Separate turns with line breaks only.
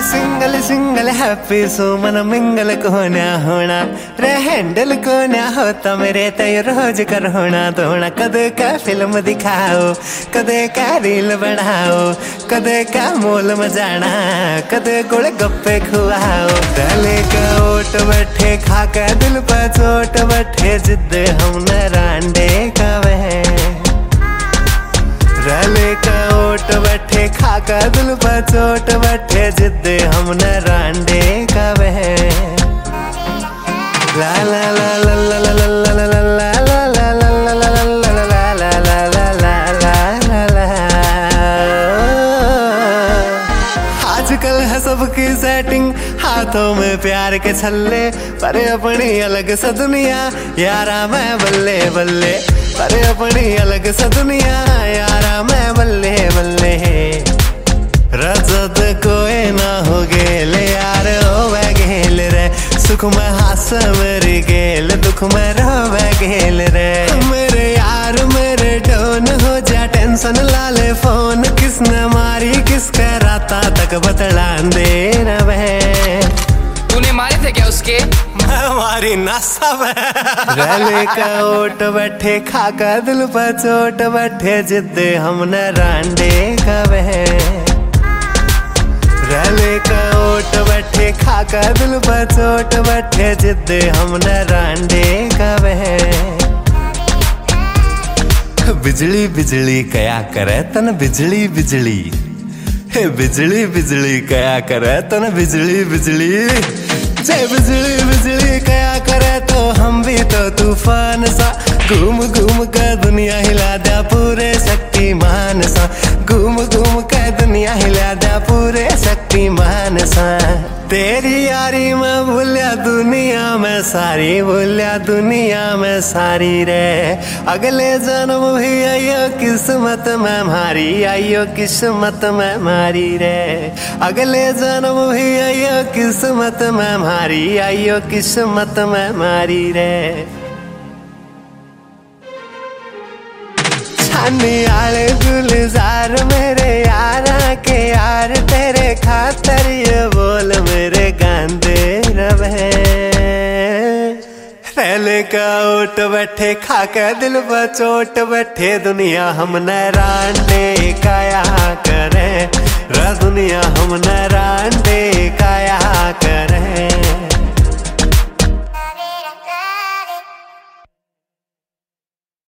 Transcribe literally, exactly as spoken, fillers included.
Single single happy so मन mingle को ना होना रे हैंडल को ना होता मेरे तय रोज कर होना धोना कदे का फिल्म दिखाओ कदे का रील बनाओ कदे का मोल मजाना कदे गोल गप्पे खुआओ डाले का ओट बैठे खा का दिल पर चोट बैठे जिद हम न रांडे का वह रले का ओट बैठे खा का दिल पर चोट बैठे जिद हम न रांडे का वह ला ला ला ला ला ला ला ला ला ला ला ला ला ला आजकल है सबकी सेटिंग हाथों में प्यार के छल्ले पर अपनी अलग सा दुनिया यारा मैं बल्ले बल्ले पर अपनी अलग सा दुनिया यारा मैं बल्ले बल्ले रजत कोई ना हो गेले यार ओ वह गेल रे सुख में हास मेरी गेल दुख में रोवे गेल रे मेरे यार मेरे डोन हो जा टेंशन लाले फोन किसने मारी किसका राता तक बतला दे रहे
तूने मारे थे क्या उसके
हमारी नासा रले का ओट बैठे खा का दिल पर चोट बैठे जिद हम न रांडे का वह रले का ओट बैठे खा का दिल पर चोट बैठे जिद हम न रांडे का वह बिजली बिजली कया करे तन बिजली बिजली हे बिजली बिजली कया करे तन बिजली बिजली जय बिजली बिजली कया करे तो हम भी तो तूफान सा घूम घूम कर दुनिया हिला दिया पूरे शक्तिमान सा घूम घूम कर दुनिया हिला दिया पूरे शक्तिमान सा तेरी यारी मैं भूलिया दुनिया में सारी भूलिया दुनिया में सारी रे अगले जन्म भी आइयो किस्मत में मारी आइयो किस्मत में मारी रे अगले जन्म भी आइयो किस्मत में मारी आइयो किस्मत में मारी रे छानी आले गुलजार मेरे यारा के यार तेरे खातर ये बोल मेरे गांधे रवे रले का ओट बैठे खा के दिल पर चोट बैठे दुनिया हम न रांडे काया करे रा दुनिया हम न रांडे काया करे।